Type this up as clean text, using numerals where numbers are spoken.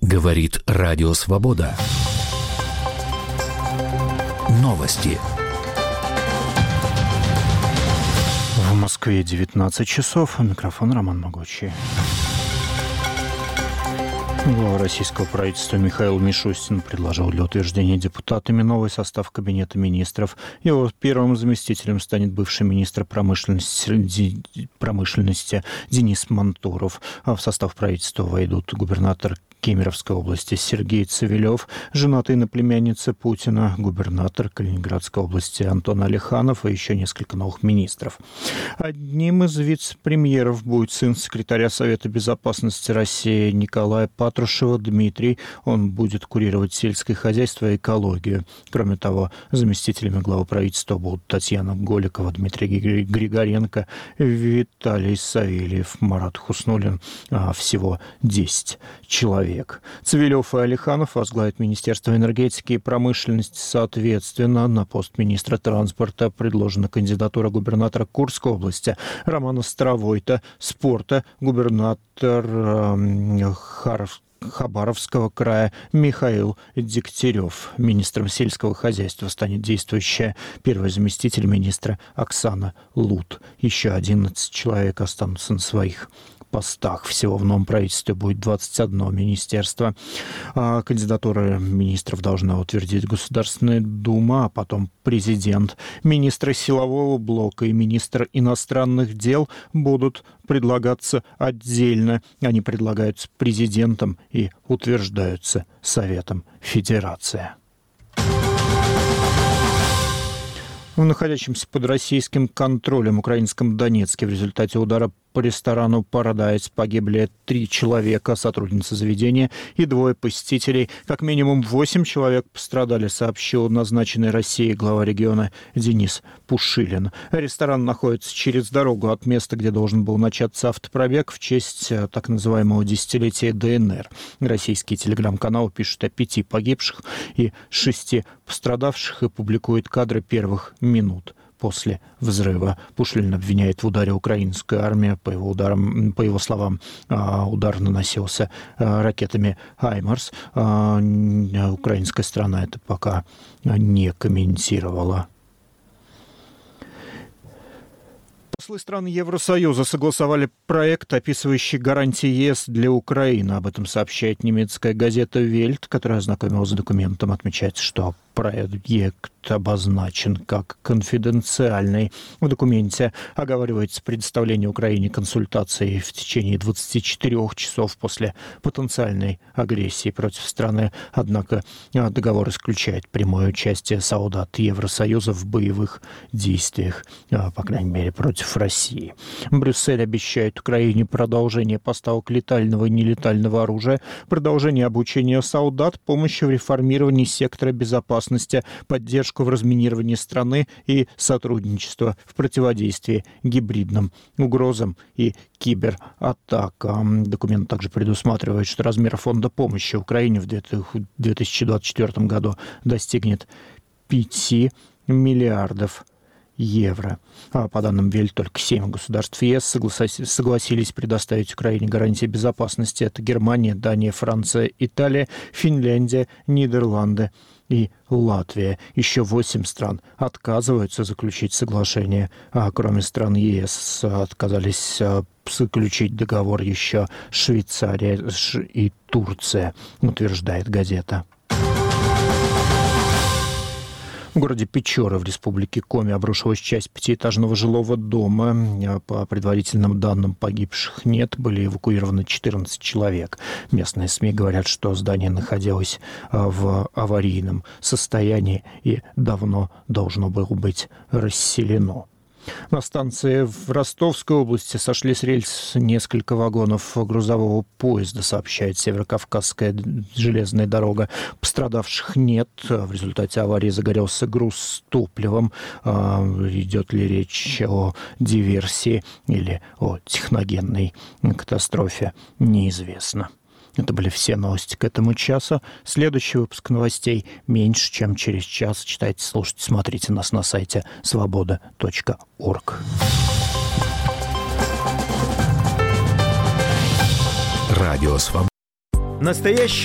Говорит Радио Свобода. Новости. В Москве 19 часов. Микрофон Роман Могучий. Глава российского правительства Михаил Мишустин предложил для утверждения депутатами новый состав Кабинета министров. Его первым заместителем станет бывший министр промышленности Денис Мантуров. А в состав правительства войдут губернатор Кемеровской области Сергей Цивилев, женатый на племяннице Путина, губернатор Калининградской области Антон Алиханов и еще несколько новых министров. Одним из вице-премьеров будет сын секретаря Совета безопасности России Николая Патрушева Дмитрий. Он будет курировать сельское хозяйство и экологию. Кроме того, заместителями главы правительства будут Татьяна Голикова, Дмитрий Григоренко, Виталий Савельев, Марат Хуснуллин. Всего 10 человек. Цивилев и Алиханов возглавят Министерство энергетики и промышленности соответственно. На пост министра транспорта предложена кандидатура губернатора Курской области Романа Старовойта, спорта губернатор Хабаровского края Михаил Дегтярев. Министром сельского хозяйства станет действующая первый заместитель министра Оксана Лут. Еще 11 человек останутся на своих постах. Всего в новом правительстве будет 21 министерство. Кандидатуры министров должна утвердить Государственная Дума, а потом президент. Министры силового блока и министр иностранных дел будут предлагаться отдельно. Они предлагаются президентом и утверждаются Советом Федерации. В находящемся под российским контролем украинском Донецке в результате удара по ресторану «Парадайз» погибли 3 человека, сотрудница заведения и 2 посетителей. Как минимум 8 человек пострадали, сообщил назначенный Россией глава региона Денис Пушилин. Ресторан находится через дорогу от места, где должен был начаться автопробег в честь так называемого десятилетия ДНР. Российские телеграм-каналы пишут о 5 погибших и 6 пострадавших и публикуют кадры первых минут после взрыва. Пушилин обвиняет в ударе украинскую армию. По его словам, удар наносился ракетами «Хаймарс». Украинская сторона это пока не комментировала. Послы стран Евросоюза согласовали проект, описывающий гарантии ЕС для Украины. Об этом сообщает немецкая газета «Вельт», которая ознакомилась с документом. Отмечается, что проект обозначен как конфиденциальный. В документе оговаривается предоставление Украине консультаций в течение 24 часов после потенциальной агрессии против страны. Однако договор исключает прямое участие солдат Евросоюза в боевых действиях, по крайней мере, против России. Брюссель обещает Украине продолжение поставок летального и нелетального оружия, продолжение обучения солдат, помощь в реформировании сектора безопасности, поддержку в разминировании страны и сотрудничество в противодействии гибридным угрозам и кибератакам. Документ также предусматривает, что размер фонда помощи Украине в 2024 году достигнет 5 миллиардов евро. По данным Вельт, только 7 государств ЕС согласились предоставить Украине гарантии безопасности. Это Германия, Дания, Франция, Италия, Финляндия, Нидерланды и Латвия. Еще 8 стран отказываются заключить соглашение. Кроме стран ЕС отказались заключить договор еще Швейцария и Турция, утверждает газета. В городе Печоры в республике Коми обрушилась часть 5-этажного жилого дома. По предварительным данным, погибших нет. Были эвакуированы 14 человек. Местные СМИ говорят, что здание находилось в аварийном состоянии и давно должно было быть расселено. На станции в Ростовской области сошли с рельс несколько вагонов грузового поезда, сообщает Северокавказская железная дорога. Пострадавших нет. В результате аварии загорелся груз с топливом. Идет ли речь о диверсии или о техногенной катастрофе, неизвестно. Это были все новости к этому часу. Следующий выпуск новостей меньше, чем через час. Читайте, слушайте, смотрите нас на сайте svoboda.org. Радио Свобода. Настоящий